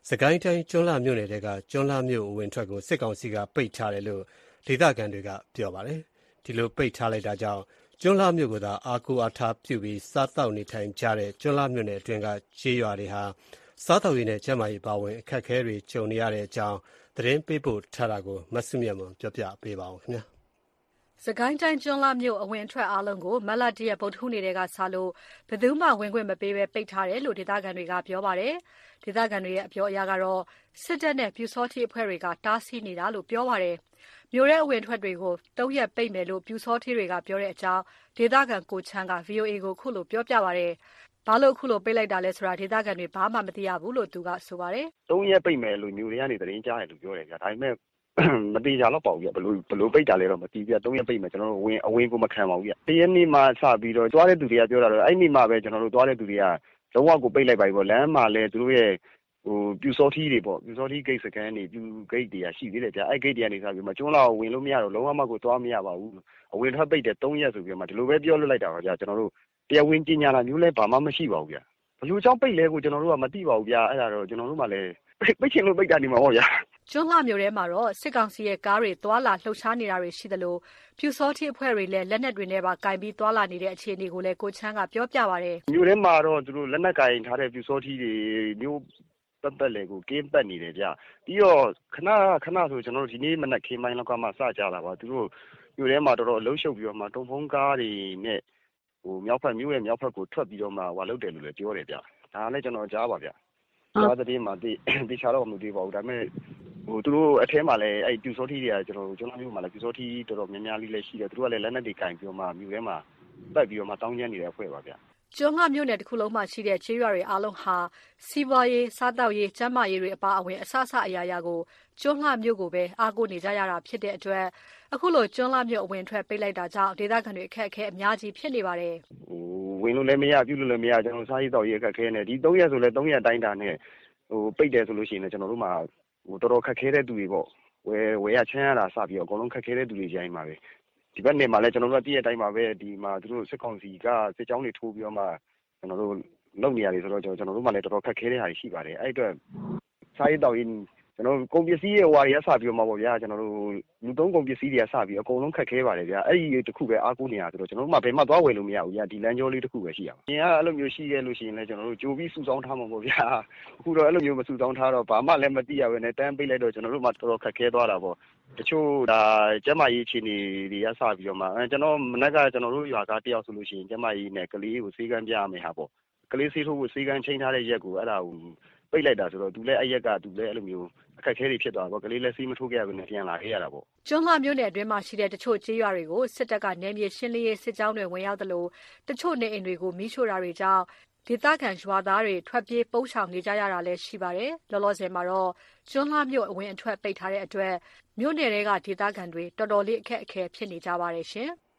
စကိုင်းတိုင်းကျွန်းလှမြို့နယ်ထဲကကျွန်းလှမြို့အဝင်အထွက်ကိုစစ်ကောင်စီကပိတ်ထားတယ်လို့ဒေသခံတွေကပြောပါတယ်။ဒီလိုပိတ်ထားလိုက်တာကြောင့်ကျွန်းလှမြို့ကိုသာအားကိုးအားထားပြုပြီးစားသောက်နေထိုင်ကြတဲ့ကျွန်းလှမြို့နယ်အတွင်းကကျေးရွာတွေဟာစားသောက်ရေးနဲ့ကျန်းမာရေးပါဝင်အခက်အခဲတွေကြုံနေရတဲ့အကြောင်းသတင်းပေးပို့ထားတာကိုမဆုမြတ်မွန်ပြောပြပေးပါမယ်။စကိုင်းတိုင်းကျွန်းလှမြို့အဝင်အထွက်အားလုံးကိုမတ်လ ၁ ရက်ဗုဒ္ဓဟူးနေ့ကစလို့ဘယ်သူမှဝင်ခွင့်မပေးဘဲပိတ်ထားတယ်လို့ဒေသခံတွေကပြောပါတယ်။ဒေသခံတွေရဲ့အပြောအရကတော့စစ်တပ်နဲ့ပျူစောထီးအဖွဲ့တွေကတားဆီးနေတာလို့ပြောပါတယ်။မြို့ထဲအဝင်အထွက်တွေကို3 ရက်ပိတ်မယ်လို့ပျူစောထီးတွေကပြောတဲ့အကြောင်းဒေသခံကိုချမ်းက VOA ကိုခုလိုပြောပြပါတယ်။ဘာလို့ခုလိုပိတ်လိုက်တာလဲဆိုတာဒေသခံတွေဘာမှမသိရဘူးလို့သူကဆိုပါတယ်။3 ရက်ပိတ်မယ်လို့မြို့ထဲကနေသတင်းကြားတယ်လို့ပြောတယ်ဗျာ။ဒါပေမဲ့မတေချာတော့ပါဘူးဗျဘလို့ပိတ်တာလဲတော့မသိဘူးဗျ3 ရက်ပိတ်မယ်ကျွန်တော်တို့အဝင်ကိုမခံပါဘူးဗျတရက်နေ့မှစပြီးတော့တွားတဲ့သူတွေကပြောတာတော့အဲ့နေ့မှပဲကျွန်တော်တို့တွားတဲ့သူတွေကလုံးဝကိုပိတ်လိုက်ပါပြီပေါ့လမ်းမှာလဲသူတို့ရဲ့ပျူစောထီးတွေပေါ့ပျူစောထီးဂိတ်စကန်တွေပျူဂိတ်တွေကရှိသေးတယ်ဗျအဲ့ဂိတ်တွေကနေစပြီးမှကျွန်းလာဝင်လို့မရတော့လုံးဝမှကိုတွားမရပါဘူးအဝင်ထွက်ပိတ်တယ်3 ရက်ဆိုပြီးမှဒီလိုပဲပြောလွတ်လိုက်တာပါဗျကျွန်တော်တို့တရားဝင်ကြီးညာလာမျိုးလဲဘာမှမရှိပါဘူးဗျဘလို့ကြောင့်ပိတ်လဲကိုကျွန်တော်တို့ကမသိပါဘူးဗျအဲ့ဒါတော့ကျွန်တော်တို့မှလဲပိတ်ချင်လို့ပိတ်တာနေမှာပေါ့ဗျာကျွန်းလှမြို့ထဲမှာတော့စစ်ကောင်စီရဲ့ကားတွေသွာလာလှုပ်ရှားနေတာတွေရှိသလိုပျူစောထီးအဖွဲ့တွေလည်းလက်နက်တွေနဲ့ပါကင်ပြီးသွာလာနေတဲ့အခြေအနေကိုလည်းကိုချမ်းကပြောပြပါတယ်မြို့ထဲမှာတော့သူတို့လက်နက်ကင်ထားတဲ့ပျူစောထီးတွေမြို့ပတ်လေကိုကင်းပတ်နေတယ်ဗျပြီးတော့ခဏဆိုကျွန်တော်တို့ဒီနေ့မနက်ခင်းပိုင်းလောက်ကမှစကြတာပါသူတို့မြို့ထဲမှာတော်တော်အလုံးရှုပ်ပြီးတော့မှတုံဖုံးကားတွေနဲ့မြောက်ဖက်မြို့ရဲ့မြောက်ဖက်ကိုထွက်ပြီးတော့မှဟွာလုပ်တယ်လို့လည်းပြောတယ်ဗျဒါလည်းကျွန်တော်ကြားပါဗျကြားတဲ့မှာတေချာတော့မသိပါဘူးဒါပေမဲ့သူတို့အထဲမှာလည်းအဲ့ပြူစောထီးတွေကကျွန်တော်တို့ကျွန်းမြို့မှာလည်းပြူစောထီးတော်တော်များများလေးလည်းရှိတယ်သူတို့ကလည်းလက်နက်တွေကင်ပြီးတော့မှမြို့ထဲမှာပတ်ပြီးတော့မှတောင်းကျမ်းနေတဲ့အဖွဲ့ပါဗျကျွန်းလှမြို့နယ်တစ်ခုလုံးမှာရှိတဲ့ကျေးရွာတွေအားလုံးဟာစီးပွားရေးစားတောက်ရေးကျန်းမာရေးတွေအပါအဝင်အစအရာရာကိုကျွန်းလှမြို့ကိုပဲအားကိုးနေကြရတာဖြစ်တဲ့အတွက်အခုလိုကျွန်းလှမြို့အဝင်ထွက်ပိတ်လိုက်တာကြောင့်ဒေသခံတွေအခက်အခဲအများကြီးဖြစ်နေပါတယ်ဝင်လို့လည်းမရပြုလို့လည်းမရကျွန်တော်စားရေးတောက်ရေးအခက်အခဲနဲ့ဒီ3 ရက်ဆိုလည်း3 ရက်တိုင်းတာနဲ့ပိတ်တယ်ဆိုလို့ရှိရင်ကျွန်တော်တို့မှာတော်တော်ခက်ခဲတဲ့သူတွေပေါ့ဝယ်ရချမ်းရတာစပြီးတော့အကုန်လုံးခက်ခဲတဲ့သူတွေကြိုင်းပါပဲဒီဘက်နယ်မှာလည်းကျွန်တော်တို့တည့်ရတိုင်းမှာပဲဒီမှာသူတို့စစ်ကောင်စီကစစ်ကြောင်းတွေထိုးပြီးတော့မှကျွန်တော်တို့လုံနေရတယ်ဆိုတော့ကျွန်တော်တို့မှလည်းတော်တော်ခက်ခဲတဲ့ဟာတွေရှိပါတယ်အဲ့အတွက်စားရေးတောက်ရေးကျွန်တော်ကုန်ပစ္စည်းရဲ့ဟွာတွေကစပြီးတော့မှပေါ့ဗျာကျွန်တော်တို့လူသုံးကုန်ပစ္စည်းတွေကစပြီးအကုန်လုံးခက်ခဲပါတယ်ဗျာအဲ့ဒီတခုပဲအားကိုးနေရဆိုတော့ကျွန်တော်တို့မှဘယ်မှသွားဝယ်လို့မရဘူးဗျာဒီလမ်းကြောလေးတခုပဲရှိရပါပြင်ကအဲ့လိုမျိုးရှိခဲ့လို့ရှိရင်လည်းကျွန်တော်တို့ကြိုပြီးစုဆောင်းထားမှာပေါ့ဗျာအခုတော့အဲ့လိုမျိုးမစုဆောင်းထားတော့ဘာမှလည်းမသိရဘဲနဲ့တန်းပိတ်လိုက်တော့ကျွန်တော်တို့မှတော်တော်ခက်ခဲသွားတာပေါ့တချို့ဒါကျမကြီးအခြေအနေတွေကစပြီးတော့မှကျွန်တော်မနက်ကကျွန်တော်တို့ရွာသားတယောက်ဆိုလို့ရှိရင်ကျမကြီးနဲ့ကလေးကိုစေးကမ်းပြရမယ်ဟာပေါ့ကလေးစေးထိုးဖို့စေးကမ်းချိန်ထားတဲ့ရက်ကိုအဲ့ဒါကိုပိတ်လိုက်တာဆိုတော့သူလည်းအဲ့ရက်ကသူလည်းအဲ့လိုမျိုးအခက်အခဲတွေဖြစ်သွားတော့ကလေးလည်းစေးမထိုးခဲ့ရဘူးနဲ့ပြန်လာခဲ့ရတာပေါ့ကျွန်းလှမြို့နယ်အတွင်းမှာရှိတဲ့တချို့ကျေးရွာတွေကိုစစ်တပ်ကနယ်မြေရှင်းလင်းရေးစစ်ကြောင်းတွေဝင်ရောက်သလိုတချို့နေအိမ်တွေကိုမီးရှို့တာတွေကြောင့်ဒေသခံရွာသားတွေထွက်ပြေးပုန်းရှောင်နေကြရတာလည်းရှိပါတယ်လောလောဆယ်မှာတော့ကျွန်းလှမြို့အဝင်အထွက်ပိတ်ထားတဲ့အတွက်မြို့နယ်တွေကဒေသခံတွေတော်တော်လေးအခက်အခဲဖြစ်နေကြပါတယ်ရှင်